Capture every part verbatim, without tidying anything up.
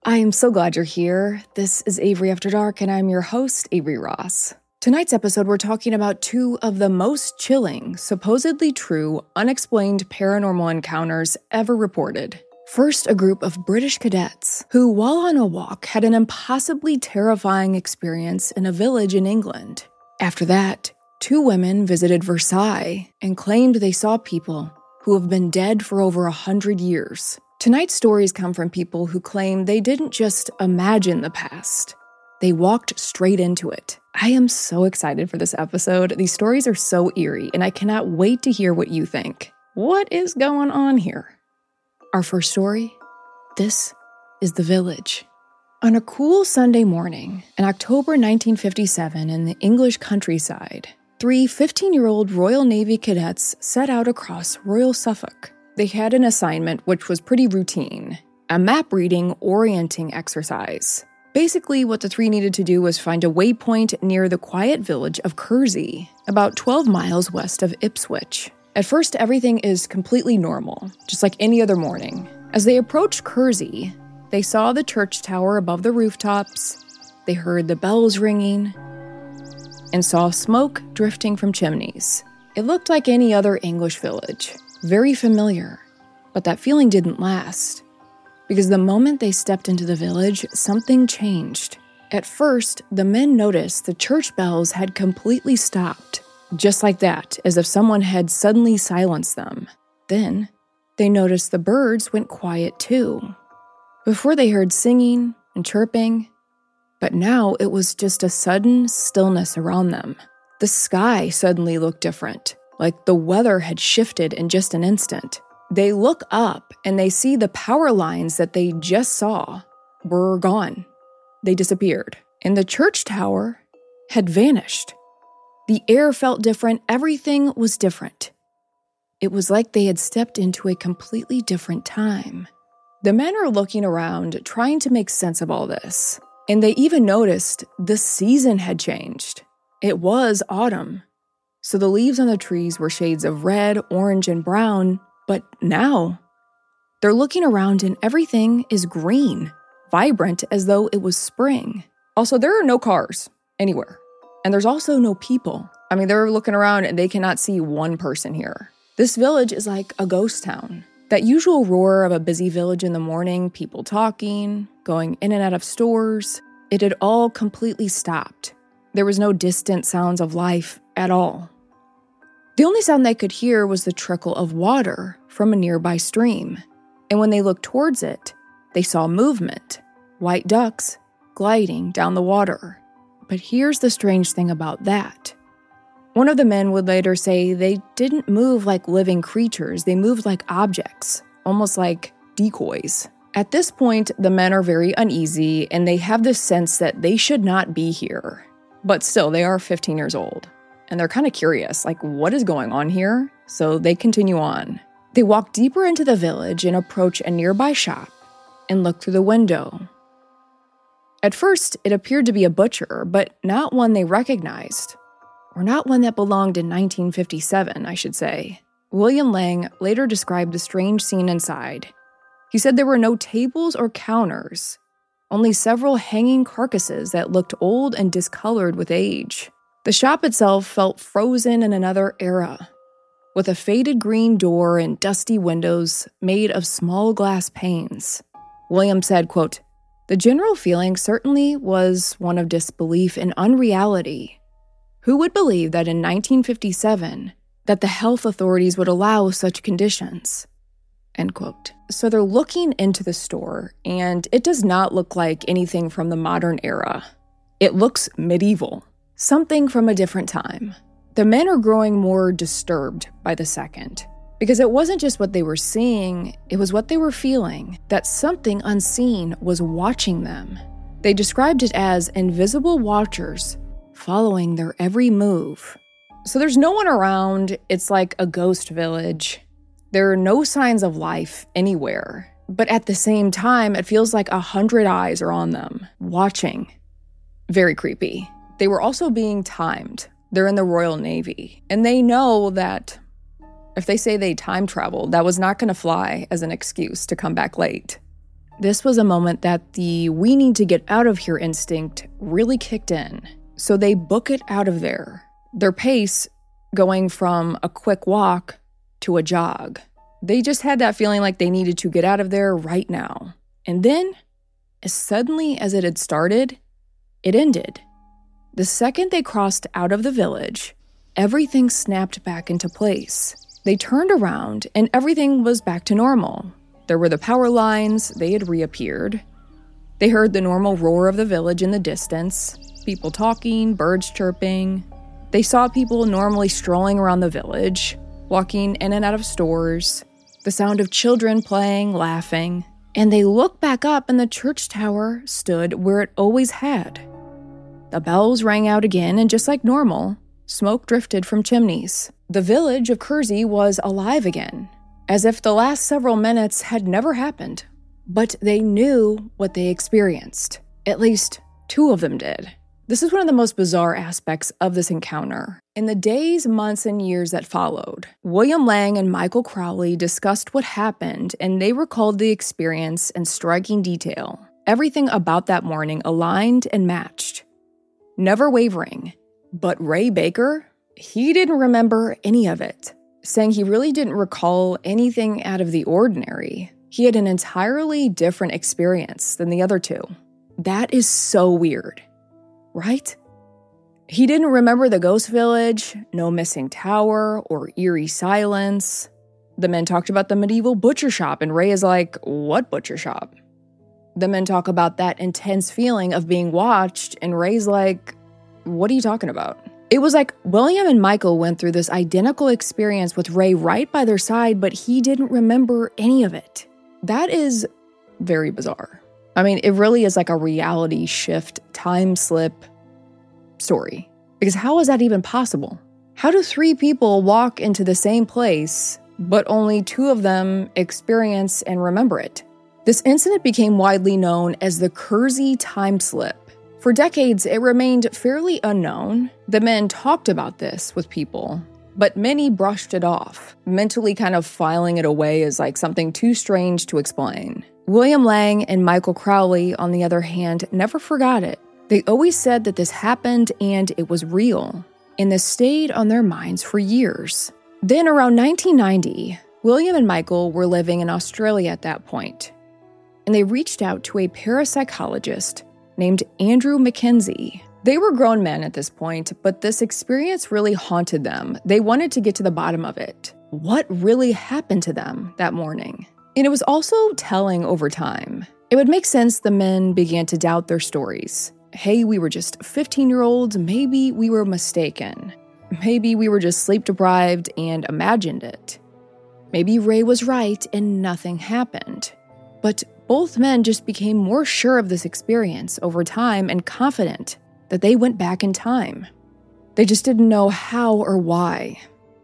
I am so glad you're here. This is Avery After Dark, and I'm your host, Avery Ross. Tonight's episode, we're talking about two of the most chilling, supposedly true, unexplained paranormal encounters ever reported. First, a group of British cadets who, while on a walk, had an impossibly terrifying experience in a village in England. After that, two women visited Versailles and claimed they saw people who have been dead for over a hundred years. Tonight's stories come from people who claim they didn't just imagine the past. They walked straight into it. I am so excited for this episode. These stories are so eerie, and I cannot wait to hear what you think. What is going on here? Our first story? This is The Village. On a cool Sunday morning in October nineteen fifty-seven in the English countryside, three fifteen-year-old Royal Navy cadets set out across Royal Suffolk. They had an assignment which was pretty routine, a map-reading orienting exercise. Basically, what the three needed to do was find a waypoint near the quiet village of Kersey, about twelve miles west of Ipswich. At first, everything is completely normal, just like any other morning. As they approached Kersey, they saw the church tower above the rooftops, they heard the bells ringing, and saw smoke drifting from chimneys. It looked like any other English village. Very familiar, but that feeling didn't last, because the moment they stepped into the village, something changed. At first, the men noticed the church bells had completely stopped, just like that, as if someone had suddenly silenced them. Then, they noticed the birds went quiet too. Before they heard singing and chirping, but now it was just a sudden stillness around them. The sky suddenly looked different, like the weather had shifted in just an instant. They look up and they see the power lines that they just saw were gone. They disappeared. And the church tower had vanished. The air felt different. Everything was different. It was like they had stepped into a completely different time. The men are looking around, trying to make sense of all this. And they even noticed the season had changed. It was autumn. So the leaves on the trees were shades of red, orange, and brown, but now they're looking around and everything is green, vibrant as though it was spring. Also, there are no cars anywhere, and there's also no people. I mean, they're looking around and they cannot see one person here. This village is like a ghost town. That usual roar of a busy village in the morning, people talking, going in and out of stores, it had all completely stopped. There was no distant sounds of life at all. The only sound they could hear was the trickle of water from a nearby stream. And when they looked towards it, they saw movement, white ducks gliding down the water. But here's the strange thing about that. One of the men would later say they didn't move like living creatures, they moved like objects, almost like decoys. At this point, the men are very uneasy and they have this sense that they should not be here. But still, they are fifteen years old. And they're kind of curious, like, what is going on here? So they continue on. They walk deeper into the village and approach a nearby shop and look through the window. At first, it appeared to be a butcher, but not one they recognized. Or not one that belonged in nineteen fifty-seven, I should say. William Lang later described the strange scene inside. He said there were no tables or counters, only several hanging carcasses that looked old and discolored with age. The shop itself felt frozen in another era, with a faded green door and dusty windows made of small glass panes. William said, quote, "The general feeling certainly was one of disbelief and unreality. Who would believe that in nineteen fifty-seven, that the health authorities would allow such conditions?" End quote. So they're looking into the store, and it does not look like anything from the modern era. It looks medieval. Something from a different time. The men are growing more disturbed by the second, because it wasn't just what they were seeing, it was what they were feeling, that something unseen was watching them. They described it as invisible watchers following their every move. So there's no one around, it's like a ghost village. There are no signs of life anywhere, but at the same time, it feels like a hundred eyes are on them, watching. Very creepy. They were also being timed. They're in the Royal Navy, and they know that if they say they time traveled, that was not going to fly as an excuse to come back late. this was a moment that the we need to get out of here instinct really kicked in. So they book it out of there, their pace going from a quick walk to a jog. They just had that feeling like they needed to get out of there right now. And then, as suddenly as it had started, it ended. The second they crossed out of the village, everything snapped back into place. They turned around and everything was back to normal. There were the power lines, they had reappeared. They heard the normal roar of the village in the distance, people talking, birds chirping. They saw people normally strolling around the village, walking in and out of stores, the sound of children playing, laughing. And they looked back up and the church tower stood where it always had. The bells rang out again, and just like normal, smoke drifted from chimneys. The village of Kersey was alive again, as if the last several minutes had never happened. But they knew what they experienced. At least two of them did. This is one of the most bizarre aspects of this encounter. In the days, months, and years that followed, William Lang and Michael Crowley discussed what happened, and they recalled the experience in striking detail. Everything about that morning aligned and matched, never wavering. But Ray Baker, he didn't remember any of it, saying he really didn't recall anything out of the ordinary. He had an entirely different experience than the other two. That is so weird, right? He didn't remember the ghost village, no missing tower, or eerie silence. The men talked about the medieval butcher shop, and Ray is like, what butcher shop? The men talk about that intense feeling of being watched, and Ray's like, what are you talking about? It was like William and Michael went through this identical experience with Ray right by their side, but he didn't remember any of it. That is very bizarre. I mean, it really is like a reality shift, time slip story. Because how is that even possible? How do three people walk into the same place, but only two of them experience and remember it? This incident became widely known as the Kersey time slip. For decades, it remained fairly unknown. The men talked about this with people, but many brushed it off, mentally kind of filing it away as like something too strange to explain. William Lang and Michael Crowley, on the other hand, never forgot it. They always said that this happened and it was real, and this stayed on their minds for years. Then around nineteen ninety, William and Michael were living in Australia at that point, and they reached out to a parapsychologist named Andrew Mackenzie. They were grown men at this point, but this experience really haunted them. They wanted to get to the bottom of it. What really happened to them that morning? And it was also telling over time. It would make sense the men began to doubt their stories. Hey, we were just fifteen-year-olds, maybe we were mistaken. Maybe we were just sleep-deprived and imagined it. Maybe Ray was right and nothing happened. But both men just became more sure of this experience over time and confident that they went back in time. They just didn't know how or why.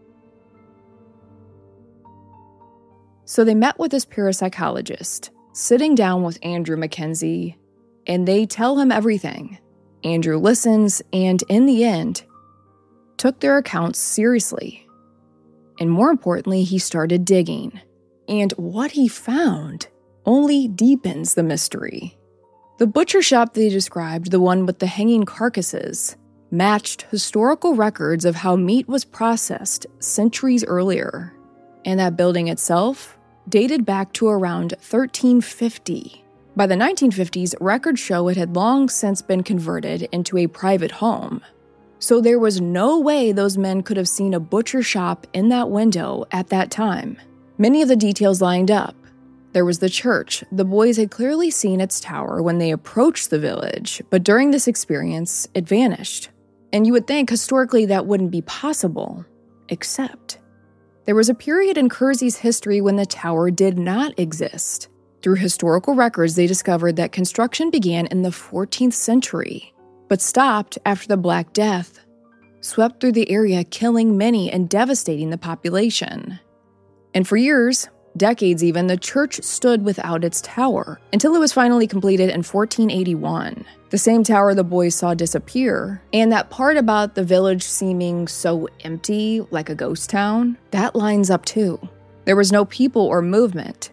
So they met with this parapsychologist, sitting down with Andrew Mackenzie, and they tell him everything. Andrew listens and, in the end, took their accounts seriously. And more importantly, he started digging. And what he found only deepens the mystery. The butcher shop they described, the one with the hanging carcasses, matched historical records of how meat was processed centuries earlier. And that building itself dated back to around thirteen fifty. By the nineteen fifties, records show it had long since been converted into a private home. So there was no way those men could have seen a butcher shop in that window at that time. Many of the details lined up. There was the church. The boys had clearly seen its tower when they approached the village, but during this experience, it vanished. And you would think historically that wouldn't be possible, except there was a period in Kersey's history when the tower did not exist. Through historical records, they discovered that construction began in the fourteenth century, but stopped after the Black Death swept through the area, killing many and devastating the population. And for years, decades even, the church stood without its tower, until it was finally completed in fourteen eighty-one. The same tower the boys saw disappear, and that part about the village seeming so empty, like a ghost town, that lines up too. There was no people or movement.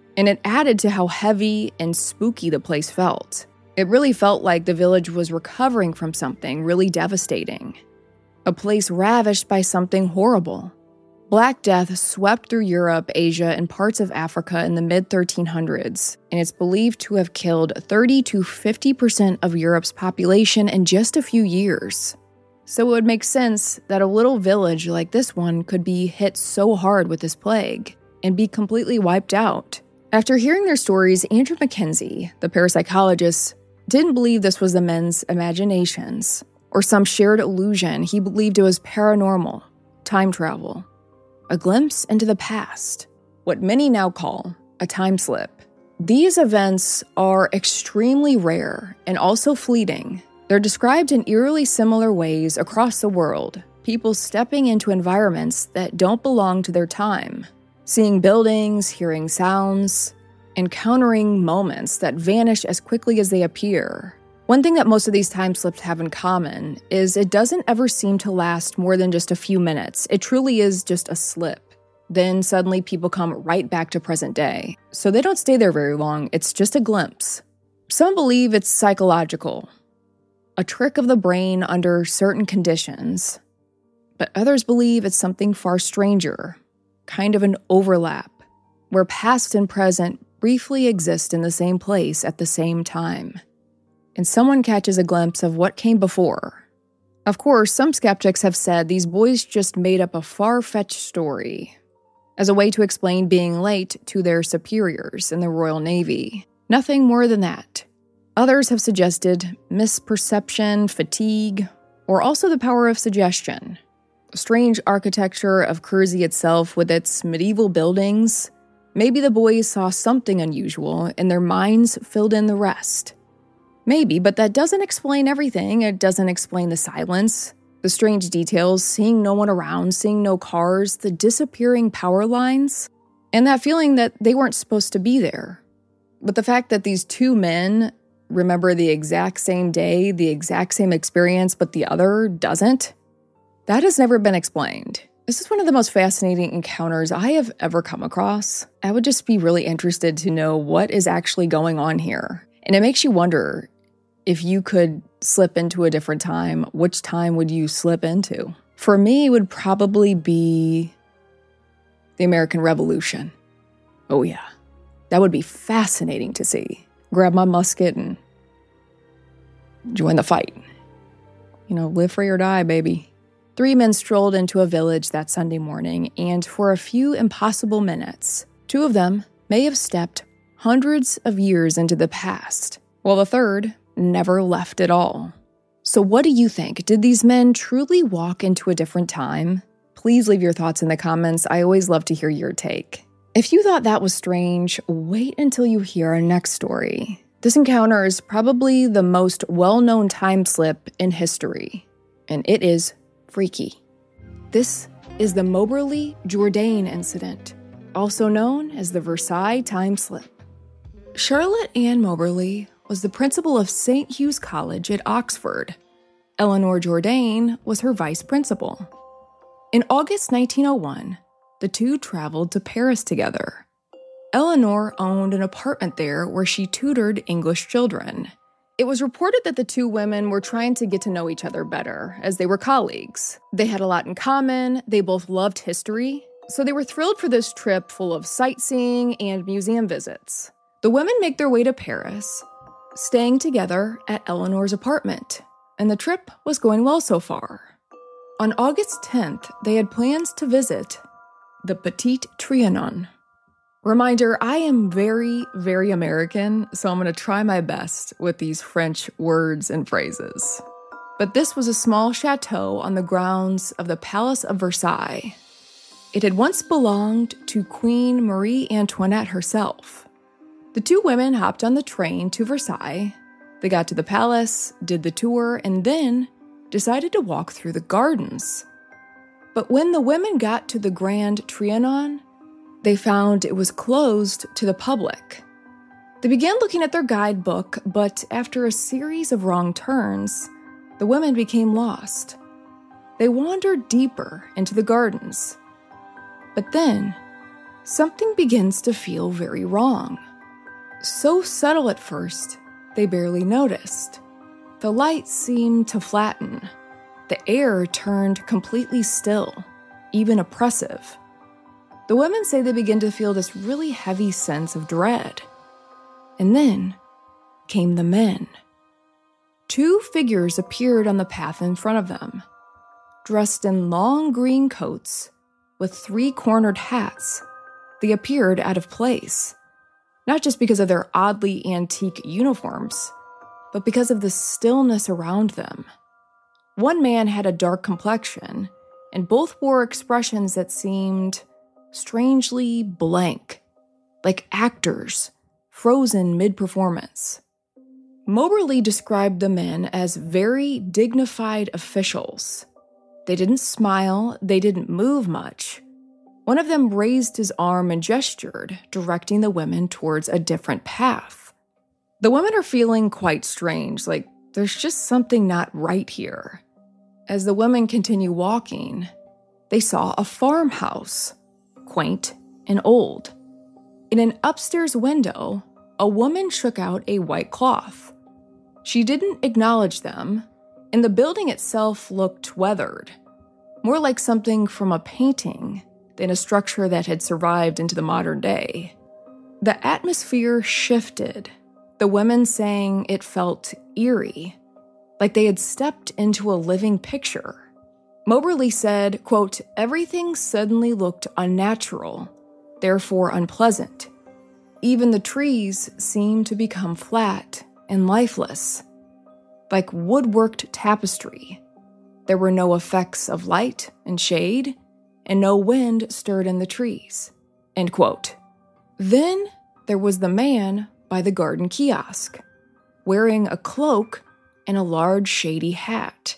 And it added to how heavy and spooky the place felt. It really felt like the village was recovering from something really devastating. A place ravished by something horrible. Black Death swept through Europe, Asia, and parts of Africa in the mid thirteen hundreds, and it's believed to have killed thirty to fifty percent of Europe's population in just a few years. So it would make sense that a little village like this one could be hit so hard with this plague and be completely wiped out. After hearing their stories, Andrew Mackenzie, the parapsychologist, didn't believe this was the men's imaginations or some shared illusion. He believed it was paranormal, time travel, a glimpse into the past, what many now call a time slip. These events are extremely rare and also fleeting. They're described in eerily similar ways across the world, people stepping into environments that don't belong to their time, seeing buildings, hearing sounds, encountering moments that vanish as quickly as they appear. One thing that most of these time slips have in common is it doesn't ever seem to last more than just a few minutes. It truly is just a slip. Then suddenly people come right back to present day. So they don't stay there very long, it's just a glimpse. Some believe it's psychological, a trick of the brain under certain conditions. But others believe it's something far stranger, kind of an overlap, where past and present briefly exist in the same place at the same time, and someone catches a glimpse of what came before. Of course, some skeptics have said these boys just made up a far-fetched story as a way to explain being late to their superiors in the Royal Navy. Nothing more than that. Others have suggested misperception, fatigue, or also the power of suggestion. Strange architecture of Kersey itself with its medieval buildings. Maybe the boys saw something unusual and their minds filled in the rest. Maybe, but that doesn't explain everything. It doesn't explain the silence, the strange details, seeing no one around, seeing no cars, the disappearing power lines, and that feeling that they weren't supposed to be there. But the fact that these two men remember the exact same day, the exact same experience, but the other doesn't, that has never been explained. This is one of the most fascinating encounters I have ever come across. I would just be really interested to know what is actually going on here. And it makes you wonder, if you could slip into a different time, which time would you slip into? For me, it would probably be the American Revolution. Oh yeah, that would be fascinating to see. Grab my musket and join the fight. You know, live free or die, baby. Three men strolled into a village that Sunday morning, and for a few impossible minutes, two of them may have stepped hundreds of years into the past, while the third never left at all. So what do you think? Did these men truly walk into a different time? Please leave your thoughts in the comments. I always love to hear your take. If you thought that was strange, wait until you hear our next story. This encounter is probably the most well-known time slip in history, and it is freaky. This is the Moberly Jourdain incident, also known as the Versailles time slip. Charlotte Ann Moberly was the principal of Saint Hugh's College at Oxford. Eleanor Jourdain was her vice principal. In August nineteen oh one, the two traveled to Paris together. Eleanor owned an apartment there where she tutored English children. It was reported that the two women were trying to get to know each other better, as they were colleagues. They had a lot in common, they both loved history, so they were thrilled for this trip full of sightseeing and museum visits. The women make their way to Paris, staying together at Eleanor's apartment, and the trip was going well so far. On August tenth, they had plans to visit the Petit Trianon. Reminder, I am very, very American, so I'm going to try my best with these French words and phrases. But this was a small chateau on the grounds of the Palace of Versailles. It had once belonged to Queen Marie Antoinette herself. The two women hopped on the train to Versailles. They got to the palace, did the tour, and then decided to walk through the gardens. But when the women got to the Grand Trianon, they found it was closed to the public. They began looking at their guidebook, but after a series of wrong turns, the women became lost. They wandered deeper into the gardens. But then, something begins to feel very wrong. So subtle at first, they barely noticed. The lights seemed to flatten. The air turned completely still, even oppressive. The women say they begin to feel this really heavy sense of dread. And then came the men. Two figures appeared on the path in front of them, dressed in long green coats with three-cornered hats. They appeared out of place, not just because of their oddly antique uniforms, but because of the stillness around them. One man had a dark complexion, and both wore expressions that seemed strangely blank, like actors frozen mid-performance. Moberly described the men as very dignified officials. They didn't smile, they didn't move much. One of them raised his arm and gestured, directing the women towards a different path. The women are feeling quite strange, like there's just something not right here. As the women continue walking, they saw a farmhouse, quaint and old. In an upstairs window, a woman shook out a white cloth. She didn't acknowledge them, and the building itself looked weathered, more like something from a painting than a structure that had survived into the modern day. The atmosphere shifted, the women saying it felt eerie, like they had stepped into a living picture. Moberly said, quote, "Everything suddenly looked unnatural, therefore unpleasant. Even the trees seemed to become flat and lifeless, like woodworked tapestry. There were no effects of light and shade, and no wind stirred in the trees." End quote. Then there was the man by the garden kiosk, wearing a cloak and a large shady hat.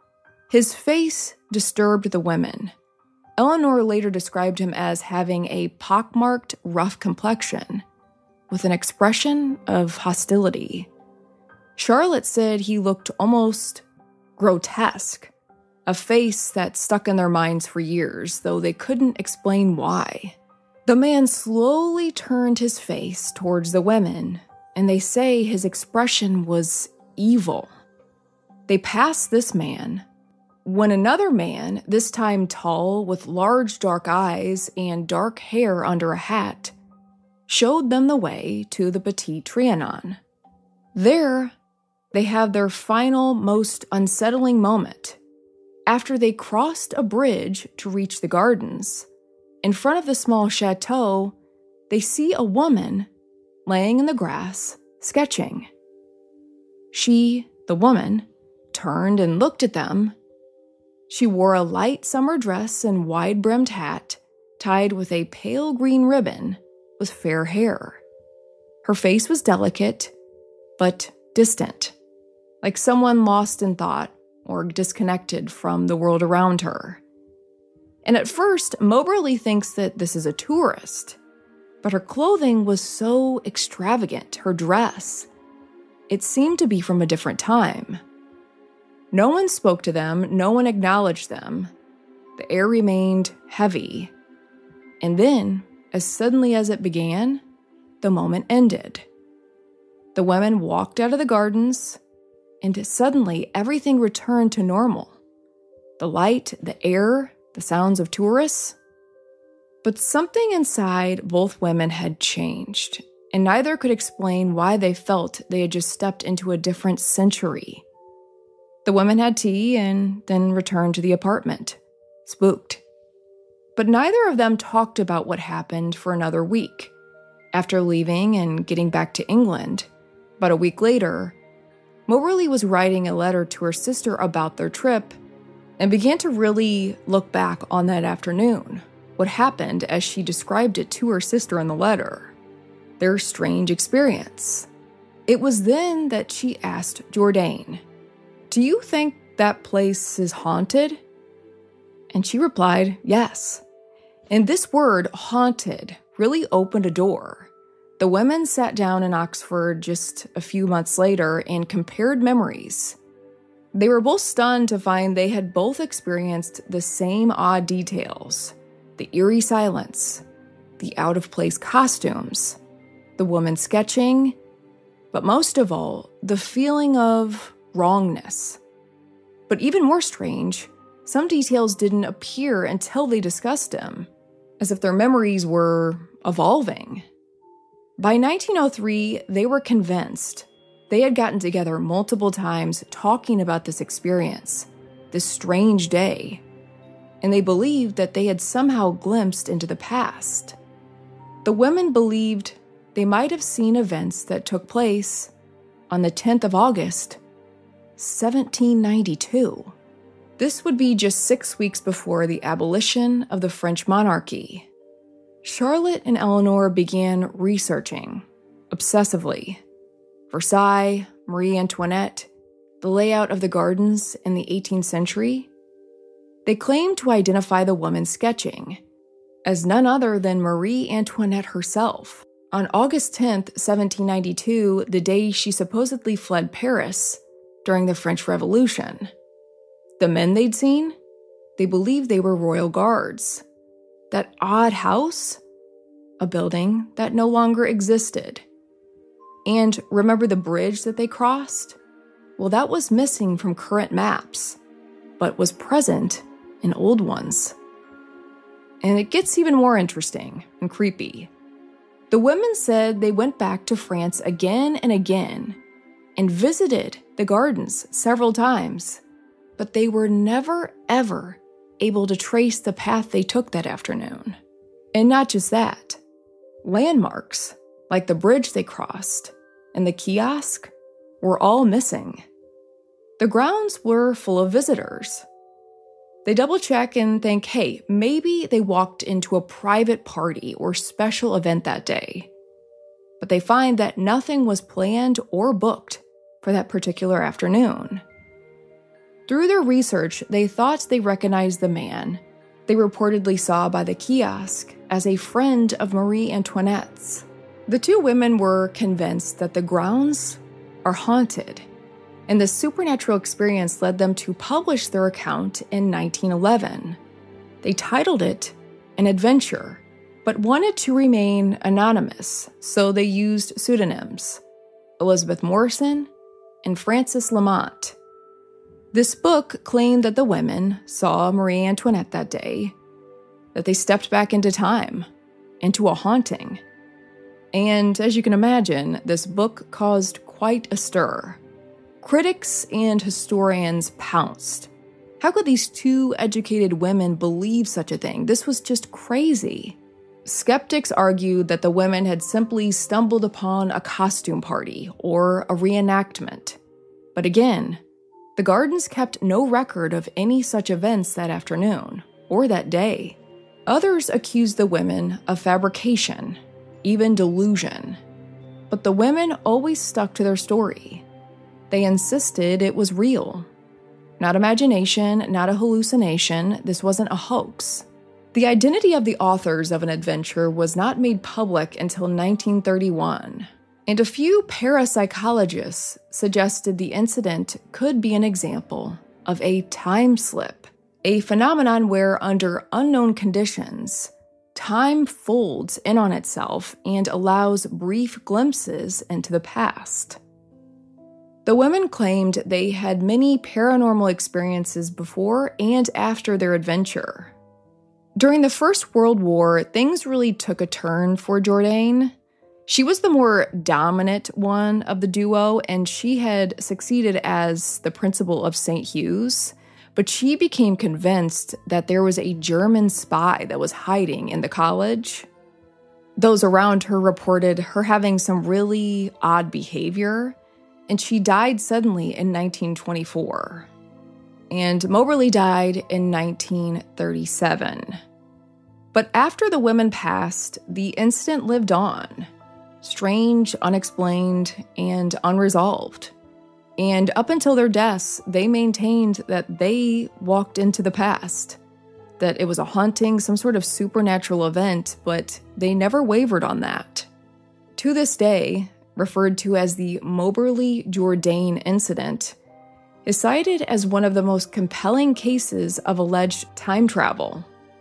His face disturbed the women. Eleanor later described him as having a pockmarked, rough complexion, with an expression of hostility. Charlotte said he looked almost grotesque, a face that stuck in their minds for years, though they couldn't explain why. The man slowly turned his face towards the women, and they say his expression was evil. They passed this man, when another man, this time tall with large dark eyes and dark hair under a hat, showed them the way to the Petit Trianon. There, they have their final, most unsettling moment. After they crossed a bridge to reach the gardens, in front of the small chateau, they see a woman laying in the grass, sketching. She, the woman, turned and looked at them. She wore a light summer dress and wide-brimmed hat, tied with a pale green ribbon with fair hair. Her face was delicate, but distant, like someone lost in thought or disconnected from the world around her. And at first, Moberly thinks that this is a tourist, but her clothing was so extravagant, her dress. It seemed to be from a different time. No one spoke to them, no one acknowledged them. The air remained heavy. And then, as suddenly as it began, the moment ended. The women walked out of the gardens, and suddenly everything returned to normal. The light, the air, the sounds of tourists. But something inside both women had changed, and neither could explain why they felt they had just stepped into a different century. The women had tea and then returned to the apartment, spooked. But neither of them talked about what happened for another week. After leaving and getting back to England, about a week later, Moberly was writing a letter to her sister about their trip and began to really look back on that afternoon, what happened as she described it to her sister in the letter, their strange experience. It was then that she asked Jourdain, "Do you think that place is haunted?" And she replied, yes. And this word, haunted, really opened a door. The women sat down in Oxford just a few months later and compared memories. They were both stunned to find they had both experienced the same odd details, the eerie silence, the out-of-place costumes, the woman sketching, but most of all, the feeling of wrongness. But even more strange, some details didn't appear until they discussed him, as if their memories were evolving. By nineteen oh three, they were convinced. They had gotten together multiple times talking about this experience, this strange day, and they believed that they had somehow glimpsed into the past. The women believed they might have seen events that took place on the tenth of August, seventeen ninety-two. This would be just six weeks before the abolition of the French monarchy. Charlotte and Eleanor began researching, obsessively, Versailles, Marie Antoinette, the layout of the gardens in the eighteenth century. They claimed to identify the woman sketching as none other than Marie Antoinette herself. On August tenth, seventeen ninety-two, the day she supposedly fled Paris during the French Revolution. The men they'd seen? They believed they were royal guards. That odd house? A building that no longer existed. And remember the bridge that they crossed? Well, that was missing from current maps, but was present in old ones. And it gets even more interesting and creepy. The women said they went back to France again and again and visited the gardens several times, but they were never, ever able to trace the path they took that afternoon. And not just that, landmarks, like the bridge they crossed and the kiosk, were all missing. The grounds were full of visitors. They double-check and think, hey, maybe they walked into a private party or special event that day. But they find that nothing was planned or booked for that particular afternoon. Through their research, they thought they recognized the man they reportedly saw by the kiosk as a friend of Marie Antoinette's. The two women were convinced that the grounds are haunted, and the supernatural experience led them to publish their account in nineteen eleven. They titled it An Adventure, but wanted to remain anonymous, so they used pseudonyms: Elizabeth Morrison and Frances Lamont. This book claimed that the women saw Marie Antoinette that day, that they stepped back into time, into a haunting. And as you can imagine, this book caused quite a stir. Critics and historians pounced. How could these two educated women believe such a thing? This was just crazy. Skeptics argued that the women had simply stumbled upon a costume party or a reenactment. But again, the gardens kept no record of any such events that afternoon or that day. Others accused the women of fabrication, even delusion. But the women always stuck to their story. They insisted it was real. Not imagination, not a hallucination. This wasn't a hoax. The identity of the authors of An Adventure was not made public until nineteen thirty-one. And a few parapsychologists suggested the incident could be an example of a time slip, a phenomenon where, under unknown conditions, time folds in on itself and allows brief glimpses into the past. The women claimed they had many paranormal experiences before and after their adventure. During the First World War, things really took a turn for Jourdain. She was the more dominant one of the duo, and she had succeeded as the principal of Saint Hugh's, but she became convinced that there was a German spy that was hiding in the college. Those around her reported her having some really odd behavior, and she died suddenly in nineteen twenty-four. And Moberly died in nineteen thirty-seven. But after the women passed, the incident lived on. Strange, unexplained, and unresolved. And up until their deaths, they maintained that they walked into the past, that it was a haunting, some sort of supernatural event, but they never wavered on that. To this day, referred to as the Moberly-Jourdain incident, is cited as one of the most compelling cases of alleged time travel.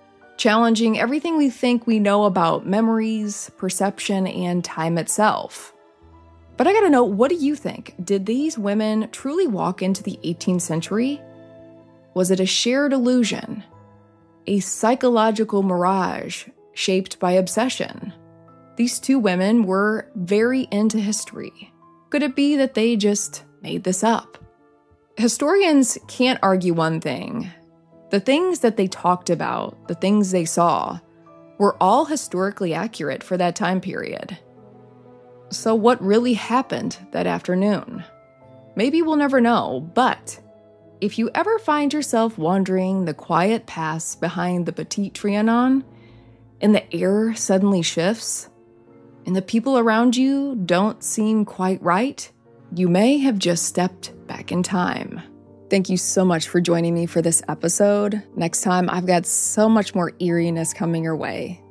challenging everything we think we know about memories, perception, and time itself. But I gotta know, what do you think? Did these women truly walk into the eighteenth century? Was it a shared illusion? A psychological mirage shaped by obsession? These two women were very into history. Could it be that they just made this up? Historians can't argue one thing. The things that they talked about, the things they saw, were all historically accurate for that time period. So what really happened that afternoon? Maybe we'll never know, but if you ever find yourself wandering the quiet paths behind the Petit Trianon, and the air suddenly shifts, and the people around you don't seem quite right, you may have just stepped back in time. Thank you so much for joining me for this episode. Next time, I've got so much more eeriness coming your way.